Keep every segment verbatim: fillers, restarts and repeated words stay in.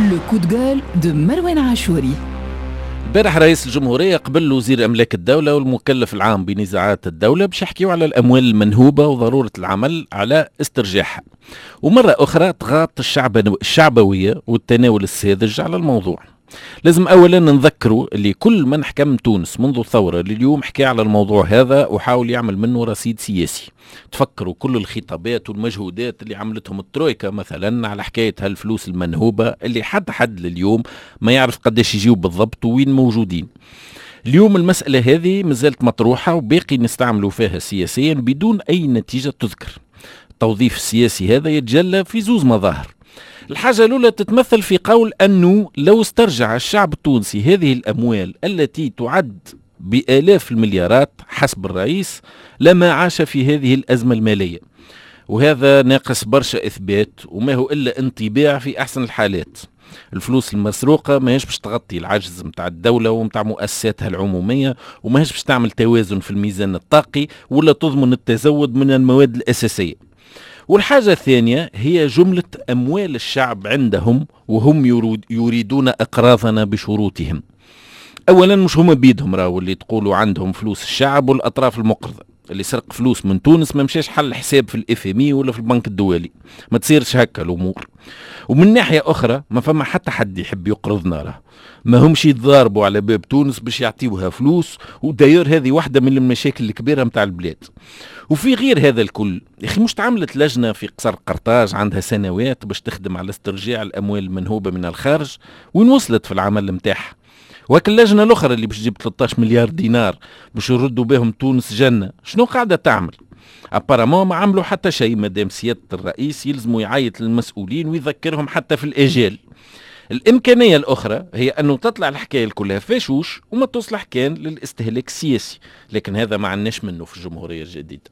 لو كود جول دو مروان عاشوري. امبارح رئيس الجمهورية قبل وزير أملاك الدولة والمكلف العام بنزاعات الدولة باش يحكيوا على الأموال المنهوبة وضرورة العمل على استرجاعها. ومرة أخرى تغاط الشعب الشعبوية والتناول الساذج على الموضوع. لازم أولا نذكروا اللي كل من حكم تونس منذ الثورة لليوم حكى على الموضوع هذا وحاول يعمل منه رصيد سياسي. تفكروا كل الخطابات والمجهودات اللي عملتهم الترويكا مثلا على حكاية هالفلوس المنهوبة اللي حد حد لليوم ما يعرف قداش يجيوا بالضبط وين موجودين. اليوم المسألة هذه مازالت مطروحة وباقي نستعملوا فيها سياسيا بدون أي نتيجة تذكر. التوظيف السياسي هذا يتجلى في زوز مظاهر. الحاجة الأولى تتمثل في قول أنه لو استرجع الشعب التونسي هذه الأموال التي تعد بآلاف المليارات حسب الرئيس لما عاش في هذه الأزمة المالية، وهذا ناقص برشا إثبات وما هو إلا انطباع في أحسن الحالات. الفلوس المسروقة ما هيش باش تغطي العجز متاع الدولة ومتاع مؤسساتها العمومية، وما هيش باش تعمل توازن في الميزان الطاقي ولا تضمن التزود من المواد الأساسية. والحاجة الثانية هي جملة أموال الشعب عندهم وهم يريدون إقراضنا بشروطهم. أولا مش هم بيدهم راهو اللي تقولوا عندهم فلوس الشعب والأطراف المقرضة. اللي سرق فلوس من تونس ما مشاش حل حساب في الاف ام اي ولا في البنك الدولي، ما تصيرش هكا الأمور. ومن ناحية أخرى ما فما حتى حد يحب يقرضنا راه، ما همش يتضاربوا على باب تونس باش يعطيوها فلوس، وداير هذه واحدة من المشاكل الكبيرة متاع البلاد. وفي غير هذا الكل يا أخي مش تعملت لجنة في قصر قرطاج عندها سنوات باش تخدم على استرجاع الأموال المنهوبة من الخارج، وين وصلت في العمل متاعها؟ وهك اللجنة الأخرى اللي باش تجيب ثلاثة عشر مليار دينار باش يردوا بهم تونس جنة، شنو قاعدة تعمل؟ أبارامون ما عملوا حتى شيء. مادام سيادة الرئيس يلزموا يعيط للمسؤولين ويذكرهم حتى في الآجال. الإمكانية الأخرى هي أنه تطلع الحكاية كلها فاشوش وما تصلح كان للاستهلاك السياسي، لكن هذا ما عناش منه في الجمهورية الجديدة.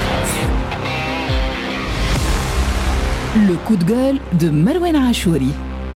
لو كود جول دو مروان عاشوري.